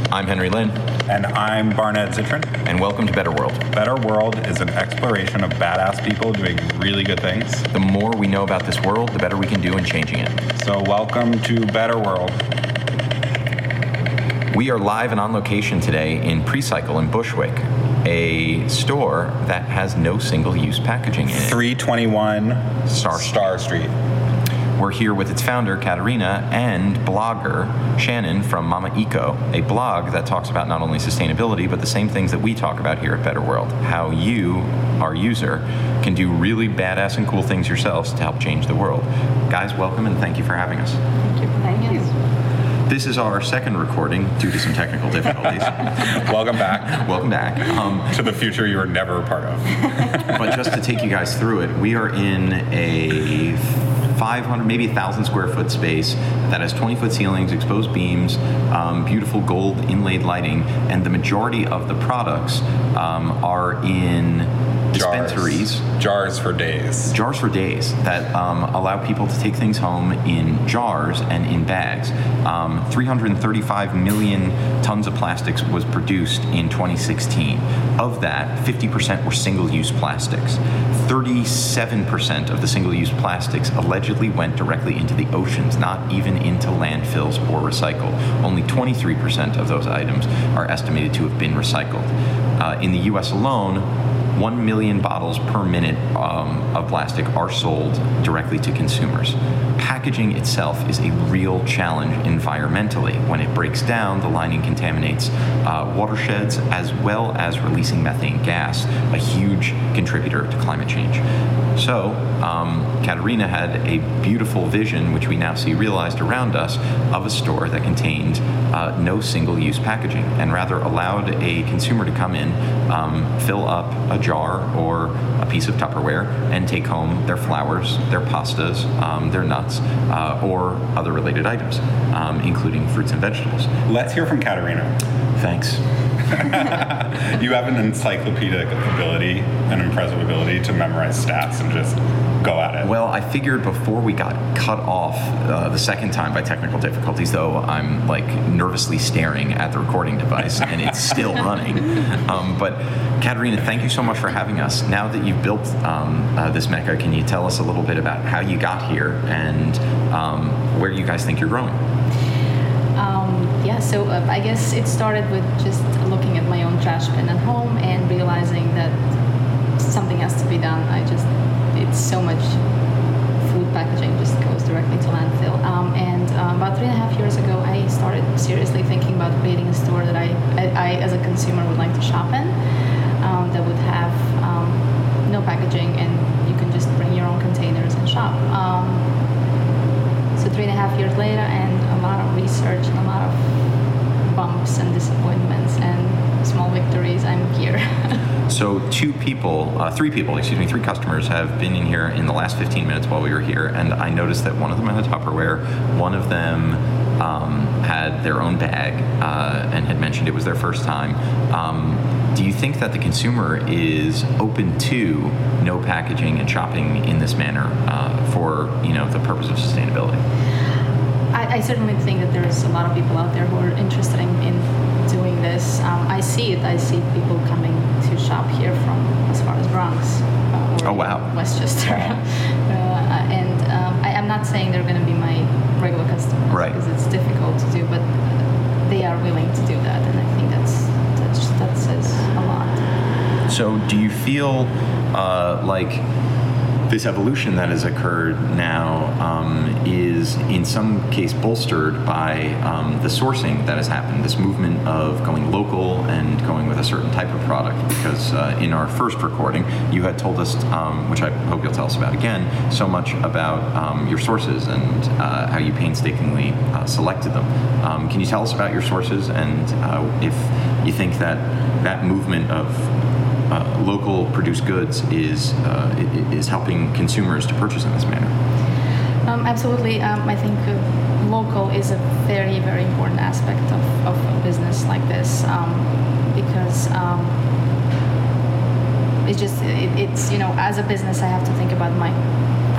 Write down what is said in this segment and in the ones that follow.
I'm Henry Lin. And I'm Barnett Zittrain. And welcome to Better World. Better World is an exploration of badass people doing really good things. The more we know about this world, the better we can do in changing it. So welcome to Better World. We are live and on location today in Precycle in Bushwick, a store that has no single-use packaging in it. 321 Star Street. We're here with its founder, Katerina, and blogger, Shannon from Mama Eco, a blog that talks about not only sustainability, but the same things that we talk about here at Better World. How you, our user, can do really badass and cool things yourselves to help change the world. Guys, welcome and thank you for having us. Thank you for having us. This is our second recording due to some technical difficulties. Welcome back. Welcome back. To the future you were never a part of. But just to take you guys through it, we are in a 500, maybe 1,000 square foot space that has 20-foot ceilings, exposed beams, beautiful gold inlaid lighting, and the majority of the products are in dispensaries. Jars for days. Jars for days that allow people to take things home in jars and in bags. 335 million tons of plastics was produced in 2016. Of that, 50% were single-use plastics. 37% of the single-use plastics allegedly went directly into the oceans, not even into landfills or recycled. Only 23% of those items are estimated to have been recycled. In the U.S. alone, 1 million bottles per minute of plastic are sold directly to consumers. Packaging itself is a real challenge environmentally. When it breaks down, the lining contaminates watersheds as well as releasing methane gas, a huge contributor to climate change. So, Katerina had a beautiful vision, which we now see realized around us, of a store that contained no single-use packaging and rather allowed a consumer to come in, fill up a jar or a piece of Tupperware and take home their flours, their pastas, their nuts, or other related items, including fruits and vegetables. Let's hear from Katerina. Thanks. You have an encyclopedic ability, an impressive ability to memorize stats and just go at it. Well, I figured before we got cut off the second time by technical difficulties, though I'm like nervously staring at the recording device and it's still running. But Katerina, thank you so much for having us. Now that you've built this mecca, can you tell us a little bit about how you got here and where you guys think you're growing? So I guess it started with just looking at my own trash bin at home and realizing that something has to be done. It's so much food packaging just goes directly to landfill. And about 3.5 years ago, I started seriously thinking about creating a store that I as a consumer would like to shop in, that would have no packaging and you can just bring your own containers and shop. So 3.5 years later, and a lot of research and a lot of bumps and disappointments and small victories, I'm here. So three customers have been in here in the last 15 minutes while we were here, and I noticed that one of them had a Tupperware, one of them had their own bag and had mentioned it was their first time. Do you think that the consumer is open to no packaging and shopping in this manner for the purpose of sustainability? I certainly think that there's a lot of people out there who are interested in doing this. I see it. I see people coming to shop here from as far as Bronx or Westchester. I'm not saying they're going to be my regular customers, right, because it's difficult to do, but they are willing to do that, and I think that says a lot. So do you feel like this evolution that has occurred now is in some case bolstered by the sourcing that has happened, this movement of going local and going with a certain type of product? Because in our first recording, you had told us, which I hope you'll tell us about again, so much about your sources and how you painstakingly selected them. Can you tell us about your sources and if you think that movement of local produced goods is helping consumers to purchase in this manner? Absolutely. I think local is a very, very important aspect of a business like this, because it's as a business, I have to think about my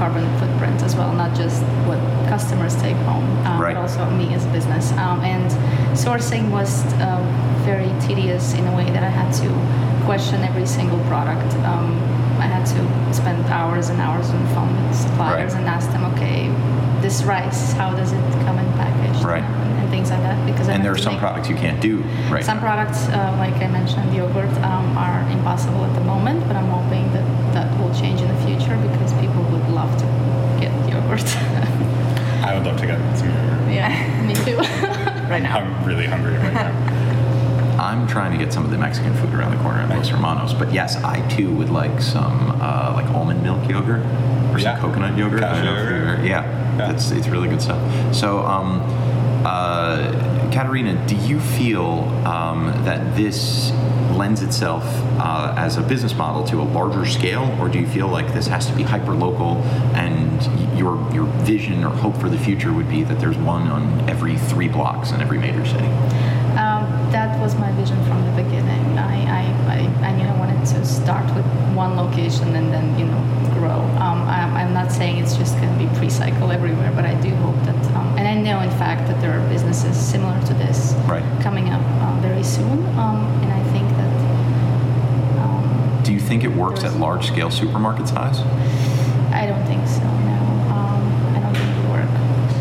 carbon footprint as well, not just what customers take home, Right. but also me as a business. And sourcing was very tedious in a way that I had to question every single product. I had to spend hours and hours on the phone with suppliers Right. and ask them, okay, this rice, how does it come in packaged? Right. And things like that. Because I And have there are to some make- products you can't do right Some now. products, like I mentioned, yogurt, are impossible at the moment, but I'm hoping that that will change in the future because people would love to get yogurt. I would love to get some yogurt. Yeah, me too. Right now. I'm really hungry right now. I'm trying to get some of the Mexican food around the corner at Los Hermanos, but yes, I too would like some like almond milk yogurt or some Yeah. coconut yogurt. I don't know if Cashew you've yogurt. ever- Yeah, it's really good stuff. So, Katerina, do you feel that this lends itself as a business model to a larger scale, or do you feel like this has to be hyper local, and your vision or hope for the future would be that there's one on every 3 blocks in every major city? That was my vision from the beginning. I knew I wanted to start with one location and then grow. I'm not saying it's just going to be pre-cycle everywhere, but I do hope that, and I know in fact that there are businesses similar to this Right. coming up very soon, and I think that. Do you think it works at large scale supermarket size? I don't think so. No, I don't think it would work.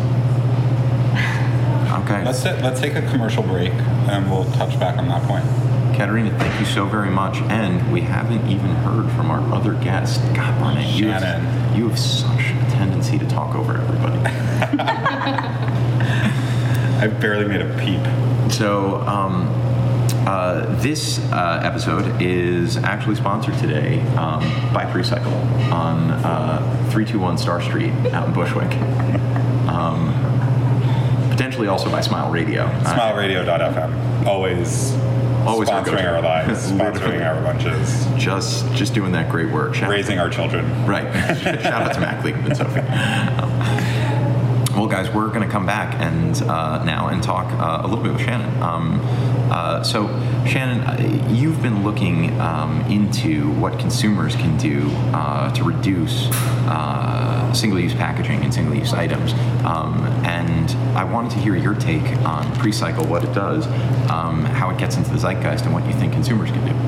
Okay. Let's take a commercial break, and we'll touch back on that point. Katerina, thank you so very much. And we haven't even heard from our other guest. God, Barnett, you Shannon. have such a tendency to talk over everybody. I barely made a peep. So, this episode is actually sponsored today by Precycle on 321 Star Street out in Bushwick. Potentially also by Smile Radio. SmileRadio.fm. Always Always our sponsoring go-to. our lives, sponsoring our lunches, Just doing that great work. raising our children. Right. Shout out to Mac Lee and Sophie. Well, guys, we're going to come back and now and talk a little bit with Shannon. So, Shannon, you've been looking into what consumers can do to reduce single-use packaging and single-use items, and I wanted to hear your take on Precycle, what it does, how it gets into the zeitgeist, and what you think consumers can do.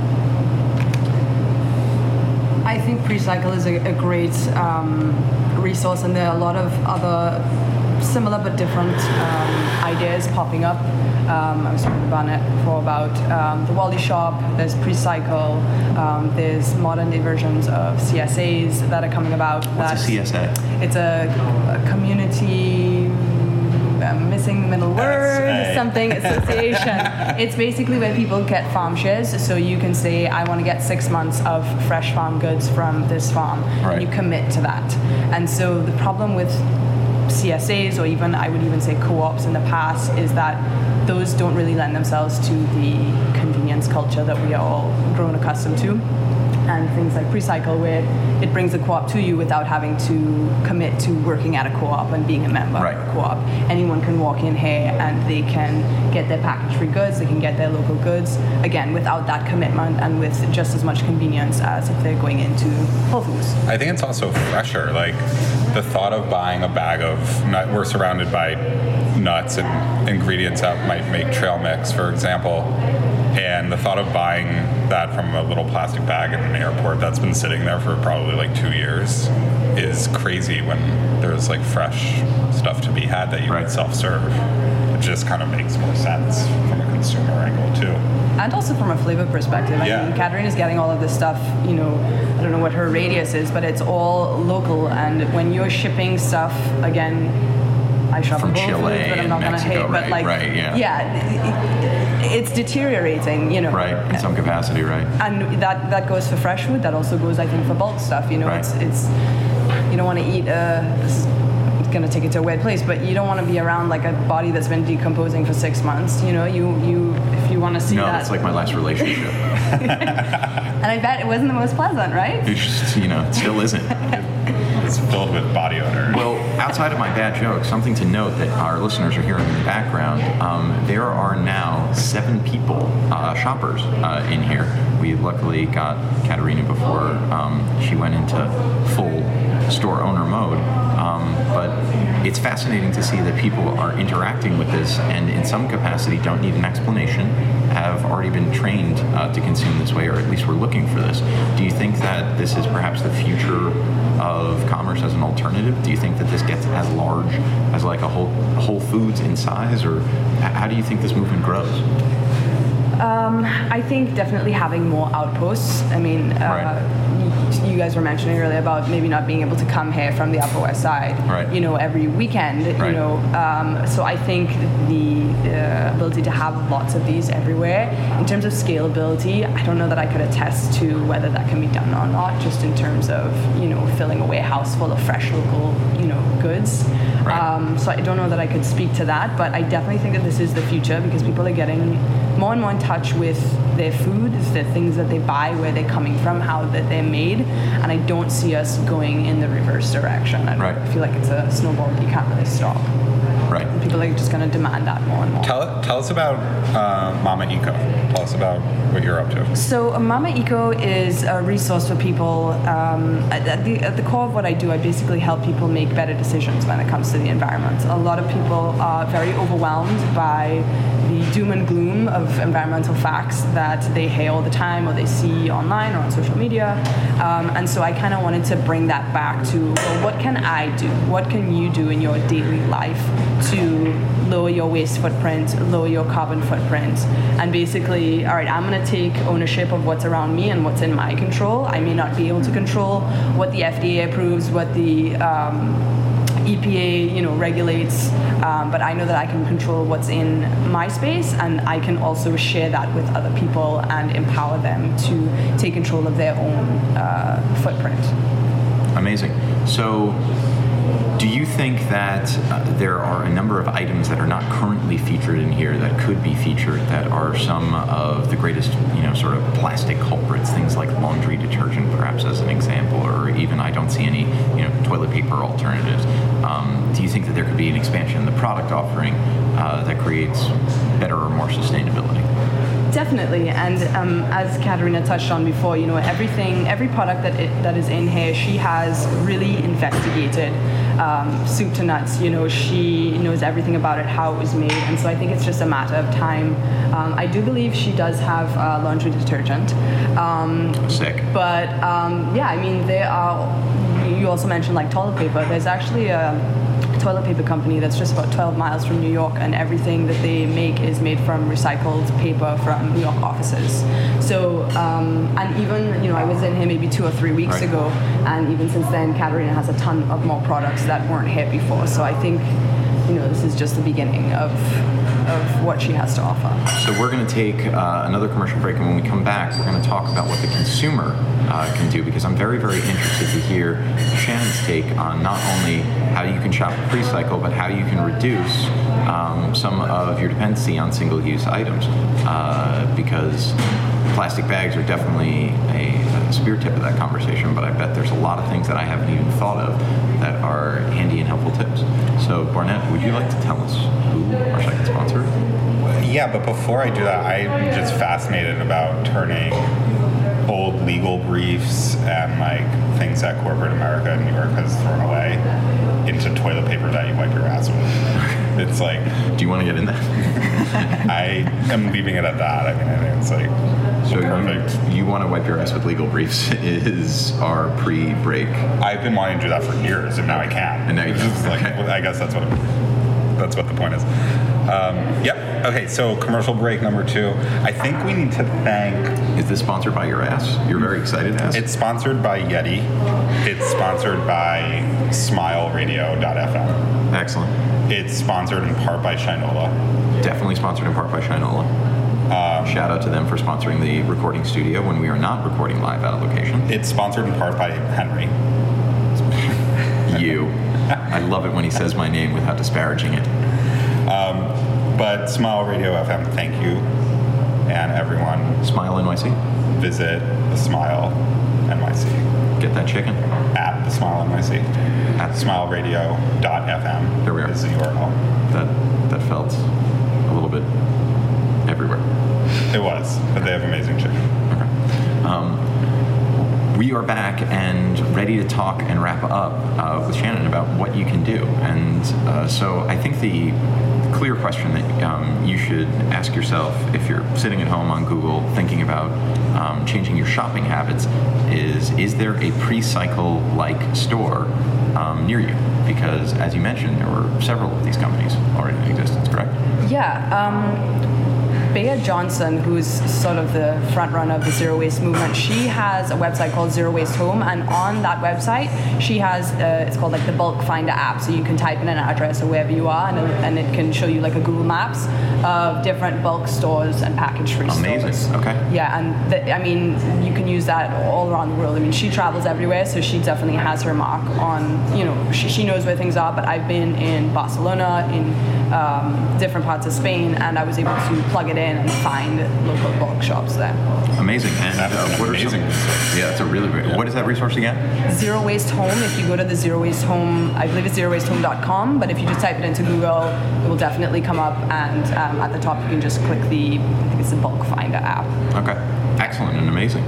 I think Precycle is a great resource, and there are a lot of other similar but different ideas popping up. I was talking to Barnett before about the Wally Shop. There's Precycle. There's modern day versions of CSAs that are coming about. What's a CSA? It's a community. I'm missing the middle word, something association. It's basically where people get farm shares, so you can say, I want to get 6 months of fresh farm goods from this farm, Right. and you commit to that. And so the problem with CSAs, or even I would even say co-ops in the past, is that those don't really lend themselves to the convenience culture that we are all grown accustomed to. And things like Precycle, where it brings a co-op to you without having to commit to working at a co-op and being a member Right. of a co-op. Anyone can walk in here and they can get their package-free goods, they can get their local goods, again, without that commitment and with just as much convenience as if they're going into Whole Foods. I think it's also fresher. Like the thought of buying a bag of we're surrounded by nuts and ingredients that might make trail mix, for example. And the thought of buying that from a little plastic bag in an airport that's been sitting there for probably like 2 years is crazy when there's like fresh stuff to be had that you Right. can self-serve. It just kind of makes more sense from a consumer angle too. And also from a flavor perspective. I Yeah. mean, Katerina's getting all of this stuff, I don't know what her radius is, but it's all local. And when you're shipping stuff, again, I shop From at Whole Chile Foods, but I'm and not going to Mexico, hate, but right, like, right, yeah. it's deteriorating, Right, in some capacity, right? And that goes for fresh food. That also goes, I think, for bulk stuff. Right. It's you don't want to eat. This is going to take it to a weird place, but you don't want to be around like a body that's been decomposing for 6 months. You if you want to see No, that. it's like my last relationship. And I bet it wasn't the most pleasant, right? It's just, it still isn't. It's filled with body odor. Well, outside of my bad joke, something to note that our listeners are hearing in the background, there are now 7 people, shoppers, in here. We luckily got Katerina before she went into full store owner mode. But it's fascinating to see that people are interacting with this and in some capacity don't need an explanation, have already been trained to consume this way, or at least we're looking for this. Do you think that this is perhaps the future of commerce as an alternative? Do you think that this gets as large as like a Whole Foods in size, or how do you think this movement grows? I think definitely having more outposts. I mean, you guys were mentioning earlier about maybe not being able to come here from the Upper West Side, you know, every weekend, you know. So I think the ability to have lots of these everywhere, in terms of scalability, I don't know that I could attest to whether that can be done or not, just in terms of, you know, filling a warehouse full of fresh local, you know, goods. So I don't know that I could speak to that, but I definitely think that this is the future because people are getting more and more in touch with their food, the things that they buy, where they're coming from, how that they're made, and I don't see us going in the reverse direction. I feel like it's a snowball that you can't really stop. Right. And people are just going to demand that more and more. Tell us about Mama Eco. Tell us about what you're up to. So Mama Eco is a resource for people. At the core of what I do, I basically help people make better decisions when it comes to the environment. A lot of people are very overwhelmed by the doom and gloom of environmental facts that they hear all the time or they see online or on social media. And so I kind of wanted to bring that back to, well, what can I do? What can you do in your daily life to lower your waste footprint, lower your carbon footprint, and basically, all right, I'm going to take ownership of what's around me and what's in my control. I may not be able to control what the FDA approves, what the EPA, you know, regulates, but I know that I can control what's in my space, and I can also share that with other people and empower them to take control of their own footprint. Amazing. So, do you think that there are a number of items that are not currently featured in here that could be featured that are some of the greatest, you know, sort of plastic culprits, things like laundry detergent, perhaps as an example, or even I don't see any, you know, toilet paper alternatives. Do you think that there could be an expansion in the product offering that creates better or more sustainability? Definitely, and as Katerina touched on before, you know, every product that is in here, she has really investigated soup to nuts. You know, she knows everything about it, how it was made, and so I think it's just a matter of time. I do believe she does have laundry detergent. Sick. But yeah, I mean, there are. You also mentioned like toilet paper. There's actually a toilet paper company that's just about 12 miles from New York, and everything that they make is made from recycled paper from New York offices. So, and even, you know, I was in here maybe 2 or 3 weeks ago, and even since then, Katerina has a ton of more products that weren't here before. So I think, you know, this is just the beginning of what she has to offer. So we're going to take another commercial break, and when we come back, we're going to talk about what the consumer can do, because I'm very, very interested to hear Shannon's take on not only how you can shop pre-cycle, but how you can reduce some of your dependency on single-use items, because plastic bags are definitely a spear tip of that conversation, but I bet there's a lot of things that I haven't even thought of that are handy and helpful tips. So Barnett, would you like to tell us who our second sponsor is? Yeah, but before I do that, I'm just fascinated about turning old legal briefs and like things that corporate America and New York has thrown away into toilet paper that you wipe your ass with. It's like, do you want to get in that? I am leaving it at that. I mean, I think it's like so perfect. You want to wipe your ass with legal briefs is our pre-break. I've been wanting to do that for years, and now I can. And now you can. Like, okay. I guess that's what the point is. Yep. Okay. So commercial break number 2. I think we need to thank. Is this sponsored by your ass? You're very excited, ass. It's sponsored by Yeti. It's sponsored by SmileRadio.fm. Excellent. It's sponsored in part by Shinola. Definitely sponsored in part by Shinola. Shout out to them for sponsoring the recording studio when we are not recording live at a location. It's sponsored in part by Henry. You. I love it when he says my name without disparaging it. But Smile Radio FM, thank you. And everyone. Smile NYC. Visit the Smile NYC. Get that chicken. At the Smile NYC. At SmileRadio.fm. There we are. Is the URL. That felt a little bit everywhere. It was, but they have amazing chicken. Okay. we are back and ready to talk and wrap up with Shannon about what you can do. And so I think the clear question that you should ask yourself if you're sitting at home on Google thinking about changing your shopping habits is there a pre-cycle-like store near you? Because, as you mentioned, there were several of these companies already in existence, correct? Yeah. Bea Johnson, who's sort of the front runner of the zero waste movement, she has a website called Zero Waste Home, and on that website she has it's called like the Bulk Finder app, so you can type in an address or wherever you are, and it can show you like a Google Maps of different bulk stores and package-free stores. Amazing. Okay. Yeah, and I mean, you can use that all around the world. I mean, she travels everywhere, so she definitely has her mark on, you know, she knows where things are, but I've been in Barcelona, in different parts of Spain, and I was able to plug it in and find local bulk shops there. Amazing. And what are some? Yeah, that's a really great. Yeah. What is that resource again? Zero Waste Home. If you go to the Zero Waste Home, I believe it's zerowastehome.com, but if you just type it into Google, it will definitely come up, and at the top you can just click I think it's the Bulk Finder app. Okay. Excellent and amazing.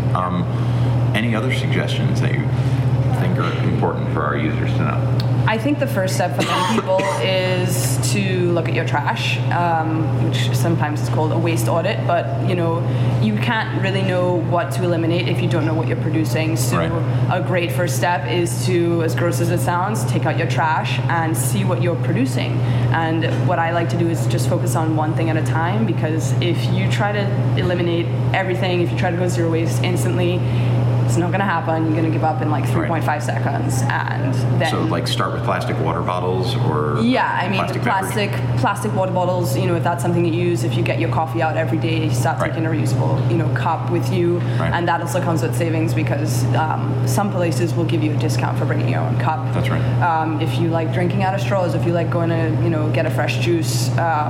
Any other suggestions that you think are important for our users to know? I think the first step for many people is to look at your trash, which sometimes is called a waste audit, but you know, you can't really know what to eliminate if you don't know what you're producing. So a great first step is to, as gross as it sounds, take out your trash and see what you're producing. And what I like to do is just focus on one thing at a time, because if you try to eliminate everything, if you try to go zero waste instantly, it's not going to happen. You're going to give up in like 3.5 seconds, and then. So, like, start with plastic water bottles, or yeah, I mean, plastic water bottles. You know, if that's something you use, if you get your coffee out every day, you start taking a reusable, cup with you, and that also comes with savings, because some places will give you a discount for bringing your own cup. That's right. If you like drinking out of straws, if you like going to get a fresh juice,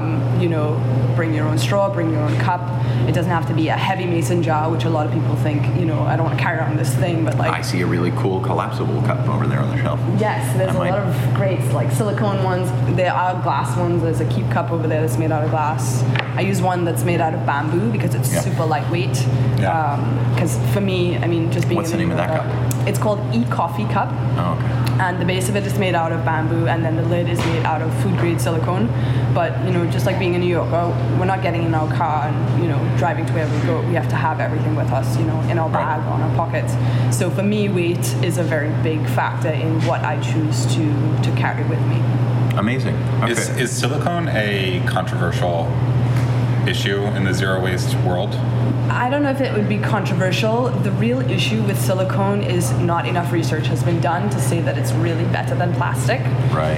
bring your own straw, bring your own cup. It doesn't have to be a heavy mason jar, which a lot of people think, I don't want to carry around this thing, but like. I see a really cool collapsible cup over there on the shelf. Yes, there's a lot of great like silicone ones. There are glass ones. There's a Keep cup over there that's made out of glass. I use one that's made out of bamboo because it's super lightweight. Because for me, I mean, just being. What's the name of that cup? It's called E-Coffee Cup. Oh, okay. And the base of it is made out of bamboo, and then the lid is made out of food-grade silicone. But, just like being in New York, we're not getting in our car and, driving to wherever we go. We have to have everything with us, in our bag, on our pockets. So for me, weight is a very big factor in what I choose to carry with me. Amazing. Okay. Is silicone a controversial issue in the zero waste world? I don't know if it would be controversial. The real issue with silicone is not enough research has been done to say that it's really better than plastic. Right.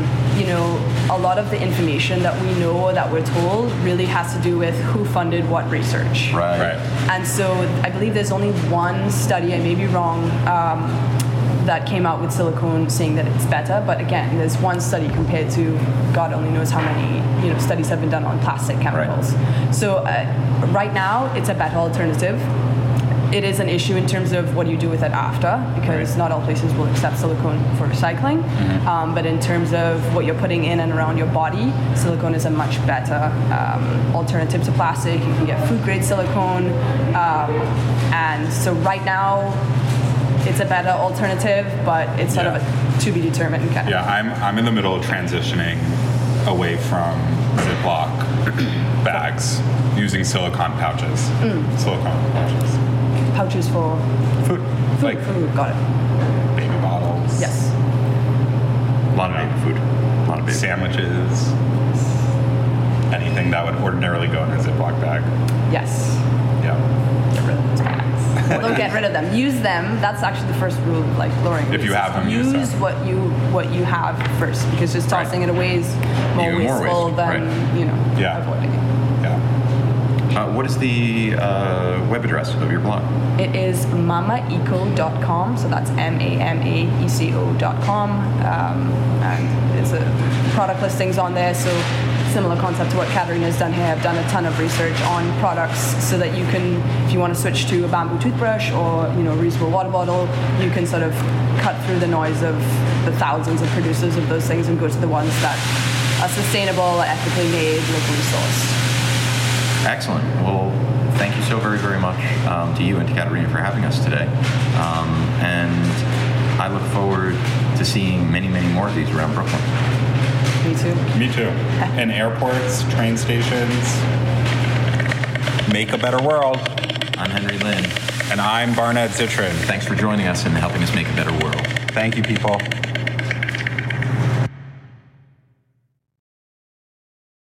A lot of the information that we know or that we're told really has to do with who funded what research. Right. And so I believe there's only one study, I may be wrong, that came out with silicone saying that it's better, but again, there's one study compared to God only knows how many studies have been done on plastic chemicals. Right. So right now, it's a better alternative. It is an issue in terms of what you do with it after, because not all places will accept silicone for recycling. Mm-hmm. But in terms of what you're putting in and around your body, silicone is a much better alternative to plastic. You can get food-grade silicone. And so right now, it's a better alternative, but it's sort of a to be determined kind of. Yeah, I'm in the middle of transitioning away from Ziploc bags, using silicone pouches. Silicone pouches. Pouches for food. Food, got it. Baby bottles. Yes. A lot of baby food. A lot of baby sandwiches. Anything that would ordinarily go in a Ziploc bag. Yes. Yeah. Get rid of those bags. Don't get rid of them. Use them. That's actually the first rule of lowering waste. If you have them, use them. what you have first, because just tossing it away is more wasteful than avoiding it. What is the web address of your blog? It is mamaeco.com, so that's MAMAECO.com, and it's a product listings on there, so similar concept to what Katarina's done here. I've done a ton of research on products so that you can, if you want to switch to a bamboo toothbrush or a reusable water bottle, you can sort of cut through the noise of the thousands of producers of those things and go to the ones that are sustainable, ethically made, locally sourced. Excellent. Well, thank you so very, very much to you and to Katerina for having us today. And I look forward to seeing many, many more of these around Brooklyn. Me too. Me too. In airports, train stations. Make a better world. I'm Henry Lin. And I'm Barnett Zittrain. Thanks for joining us and helping us make a better world. Thank you, people.